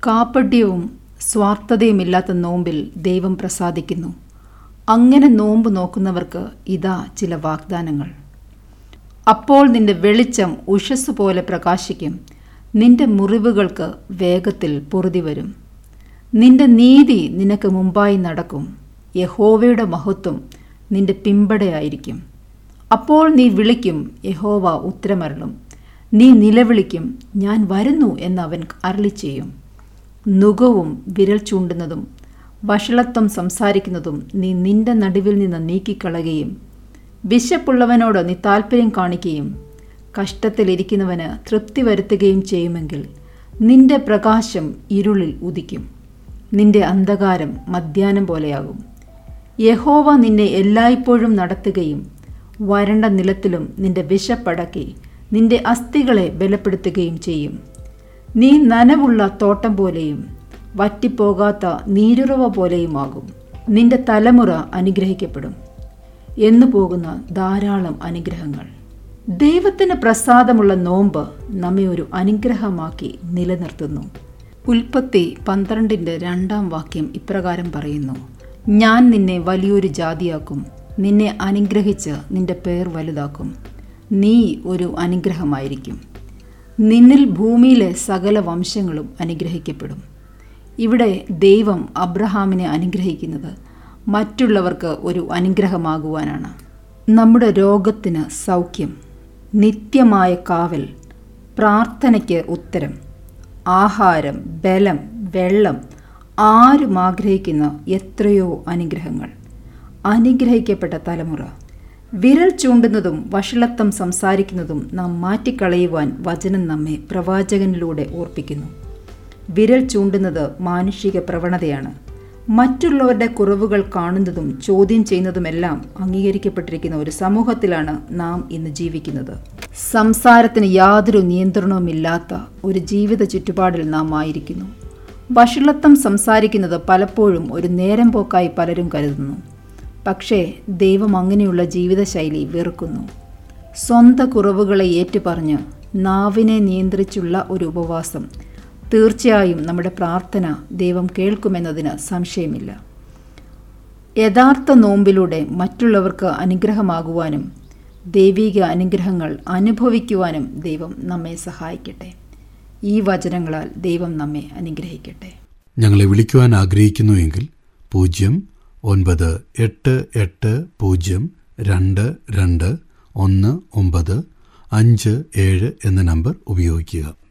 കാപട്യവും സ്വാർത്ഥതയുമില്ലാത്ത നോമ്പിൽ ദൈവം പ്രസാദിക്കുന്നു. അങ്ങനെ നോമ്പ് നോക്കുന്നവർക്ക് ഇതാ ചില വാഗ്ദാനങ്ങൾ. അപ്പോൾ നിന്റെ വെളിച്ചം ഉഷസ് പോലെ പ്രകാശിക്കും, നിന്റെ മുറിവുകൾക്ക് വേഗത്തിൽ പൊറുതി വരും. നിന്റെ നീതി നിനക്ക് മുമ്പായി നടക്കും, യഹോവയുടെ മഹത്വം നിന്റെ പിമ്പടയായിരിക്കും. അപ്പോൾ നീ വിളിക്കും, യഹോവ ഉത്തരമരുളും. നീ നിലവിളിക്കും, ഞാൻ വരുന്നു എന്നവൻ അരുളിച്ചെയ്യും. നുകവും വിരൽ ചൂണ്ടുന്നതും വഷളത്വം സംസാരിക്കുന്നതും നീ നിന്റെ നടുവിൽ നിന്ന് നീക്കിക്കളയുകയും വിശപ്പുള്ളവനോട് നീ താൽപ്പര്യം കാണിക്കുകയും കഷ്ടത്തിലിരിക്കുന്നവന് തൃപ്തി വരുത്തുകയും ചെയ്യുമെങ്കിൽ നിന്റെ പ്രകാശം ഇരുളിൽ ഉദിക്കും, നിന്റെ അന്ധകാരം മധ്യാഹ്നം പോലെയാകും. യഹോവ നിന്നെ എല്ലായ്പ്പോഴും നടത്തുകയും വരണ്ട നിലത്തിലും നിന്റെ വിശപ്പടക്കി നിന്റെ അസ്ഥികളെ ബലപ്പെടുത്തുകയും ചെയ്യും. നീ നനവുള്ള തോട്ടം പോലെയും വറ്റിപ്പോകാത്ത നീരുറവ പോലെയുമാകും. നിന്റെ തലമുറ അനുഗ്രഹിക്കപ്പെടും എന്നു പോകുന്ന ധാരാളം അനുഗ്രഹങ്ങൾ. ദൈവത്തിന് പ്രസാദമുള്ള നോമ്പ് നമ്മെ ഒരു അനുഗ്രഹമാക്കി നിലനിർത്തുന്നു. ഉൽപ്പത്തി 12:2 ഇപ്രകാരം പറയുന്നു: ഞാൻ നിന്നെ വലിയൊരു ജാതിയാക്കും, നിന്നെ അനുഗ്രഹിച്ച് നിന്റെ പേർ വലുതാക്കും, നീ ഒരു അനുഗ്രഹമായിരിക്കും. നിന്നിൽ ഭൂമിയിലെ സകല വംശങ്ങളും അനുഗ്രഹിക്കപ്പെടും. ഇവിടെ ദൈവം അബ്രഹാമിനെ അനുഗ്രഹിക്കുന്നത് മറ്റുള്ളവർക്ക് ഒരു അനുഗ്രഹമാകുവാനാണ്. നമ്മുടെ രോഗത്തിന് സൗഖ്യം, നിത്യമായ കാവൽ, പ്രാർത്ഥനയ്ക്ക് ഉത്തരം, ആഹാരം, ബലം, വെള്ളം, ആരും ആഗ്രഹിക്കുന്ന എത്രയോ അനുഗ്രഹങ്ങൾ. അനുഗ്രഹിക്കപ്പെട്ട തലമുറ. വിരൽ ചൂണ്ടുന്നതും വഷളത്വം സംസാരിക്കുന്നതും നാം മാറ്റിക്കളയുവാൻ വചനം നമ്മെ പ്രവാചകനിലൂടെ ഓർപ്പിക്കുന്നു. വിരൽ ചൂണ്ടുന്നത് മാനുഷിക പ്രവണതയാണ്. മറ്റുള്ളവരുടെ കുറവുകൾ കാണുന്നതും ചോദ്യം ചെയ്യുന്നതുമെല്ലാം അംഗീകരിക്കപ്പെട്ടിരിക്കുന്ന ഒരു സമൂഹത്തിലാണ് നാം ഇന്ന് ജീവിക്കുന്നത്. സംസാരത്തിന് യാതൊരു നിയന്ത്രണവുമില്ലാത്ത ഒരു ജീവിത ചുറ്റുപാടിൽ നാം ആയിരിക്കുന്നു. വഷളത്വം സംസാരിക്കുന്നത് പലപ്പോഴും ഒരു നേരം പോക്കായി പലരും കരുതുന്നു. പക്ഷേ ദൈവം അങ്ങനെയുള്ള ജീവിതശൈലി വെറുക്കുന്നു. സ്വന്തം കുറവുകളെ ഏറ്റുപറഞ്ഞ് നാവിനെ നിയന്ത്രിച്ചുള്ള ഒരു ഉപവാസം തീർച്ചയായും നമ്മുടെ പ്രാർത്ഥന ദൈവം കേൾക്കുമെന്നതിന് സംശയമില്ല. യഥാർത്ഥ നോമ്പിലൂടെ മറ്റുള്ളവർക്ക് അനുഗ്രഹമാകുവാനും ദൈവിക അനുഗ്രഹങ്ങൾ അനുഭവിക്കുവാനും ദൈവം നമ്മെ സഹായിക്കട്ടെ. ഈ വചനങ്ങളാൽ ദൈവം നമ്മെ അനുഗ്രഹിക്കട്ടെ. ഞങ്ങളെ വിളിക്കുവാൻ ആഗ്രഹിക്കുന്നുവെങ്കിൽ 09880221957 എന്ന നമ്പർ ഉപയോഗിക്കുക.